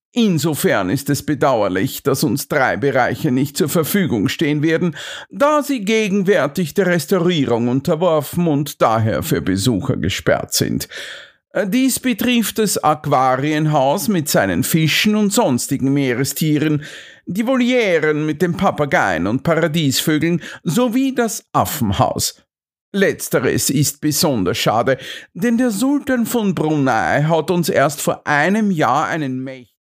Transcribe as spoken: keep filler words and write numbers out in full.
Insofern ist es bedauerlich, dass uns drei Bereiche nicht zur Verfügung stehen werden, da sie gegenwärtig der Restaurierung unterworfen und daher für Besucher gesperrt sind. Dies betrifft das Aquarienhaus mit seinen Fischen und sonstigen Meerestieren, die Volieren mit den Papageien und Paradiesvögeln sowie das Affenhaus. Letzteres ist besonders schade, denn der Sultan von Brunei hat uns erst vor einem Jahr einen mächtigen